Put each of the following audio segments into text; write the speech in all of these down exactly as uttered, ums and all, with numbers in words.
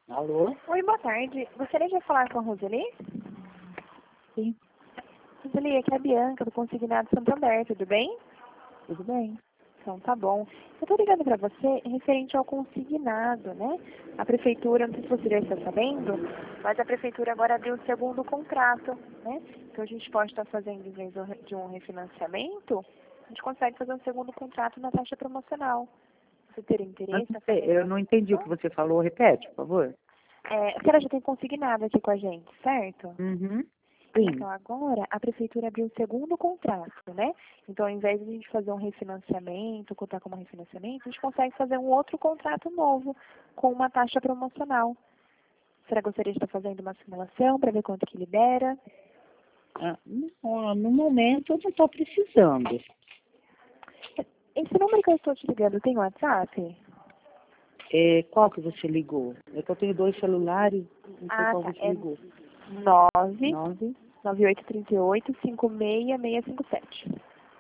Alô? Oi, boa tarde. Gostaria de falar com a Roseli? Sim, Roseli, aqui é a Bianca, do Consignado Santander, tudo bem? tudo bem. Então, tá bom. Eu tô ligando para você referente ao consignado, né? A prefeitura, não sei se você já está sabendo, mas a prefeitura agora abriu o segundo contrato, né? Então a gente pode estar fazendo, em vez de um refinanciamento, a gente consegue fazer um segundo contrato na taxa promocional. Você teria Mas interesse não em sei, fazer eu uma não entendi o que você falou. Repete, por favor. É, a senhora já tem consignado aqui com a gente, certo? Uhum. Sim. Então, agora, a prefeitura abriu o segundo contrato, né? Então, ao invés de a gente fazer um refinanciamento, contar como refinanciamento, a gente consegue fazer um outro contrato novo, com uma taxa promocional. Será que gostaria de estar fazendo uma simulação para ver quanto que libera? Ah, no, no momento eu não estou precisando. Esse número que eu estou te ligando tem WhatsApp? É, qual que você ligou? É que eu tenho dois celulares, não sei Ah, qual tá. você É ligou. nove Nove, nove oito três oito cinco seis seis cinco sete.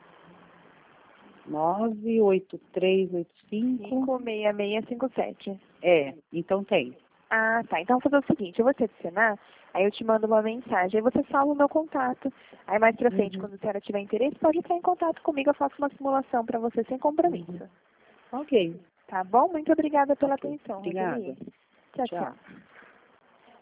nove, oito, três, oito, cinco. cinco seis seis cinco sete. É, então tem. Ah, tá. Então, vou fazer o seguinte, eu vou te adicionar, aí eu te mando uma mensagem, aí você salva o meu contato. Aí, mais pra frente, Uhum. quando a senhora tiver interesse, pode entrar em contato comigo, eu faço uma simulação para você sem compromisso. Uhum. Ok. Tá bom? Muito obrigada pela Ok. atenção, Obrigada. Roseli. Tchau, Tchau. tchau.